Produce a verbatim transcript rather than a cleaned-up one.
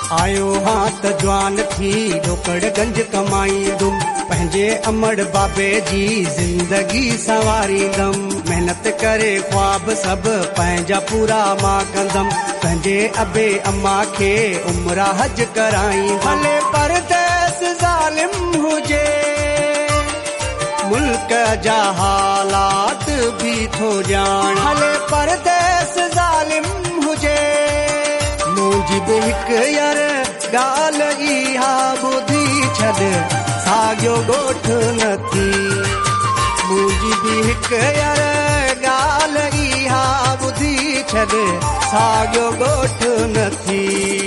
आयो हाँ त जवान थी ढोकड़ गंज कमाईंदुम पंहिंजे अमड़ बाबे जी ज़िंदगी संवारींदम मेहनत करे ख्वाब सभु पंहिंजा पूरा मां कंदम पंहिंजे अबे अम्मा खे उम्र हज कराई भले परदेस ज़ालिम हुजे मुल्क जा हालात भी थो ॼाण भले परदेस ज़ालिम हुजे मुंहिंजी बि हिकु यार ॻाल्हि इहा ॿुधी छॾ साॻियो ॻोठ न थी मुंहिंजी बि हिकु यार ॻाल्हि इहा ॿुधी छॾ साॻियो ॻोठ न थी